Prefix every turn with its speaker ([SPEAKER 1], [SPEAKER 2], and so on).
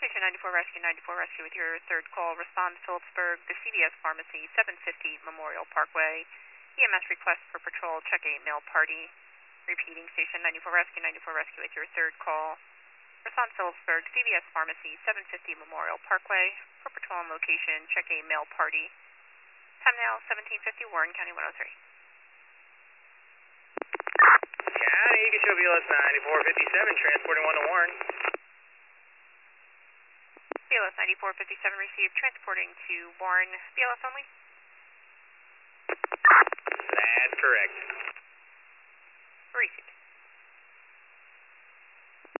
[SPEAKER 1] Station 94 Rescue, 94 Rescue with your third call. Respond Phillipsburg, the CVS Pharmacy, 750 Memorial Parkway. EMS request for patrol, check a mail party. Repeating, Station 94 Rescue, 94 Rescue with your third call. Respond Phillipsburg, CVS Pharmacy, 750 Memorial Parkway. For patrol on location, check a mail party. Time now, 1750, Warren County 103.
[SPEAKER 2] County, you can show BLS 9457, transporting 1 to Warren.
[SPEAKER 1] BLS 9457 received, transporting to Warren. BLS only?
[SPEAKER 2] That's correct.
[SPEAKER 1] Received.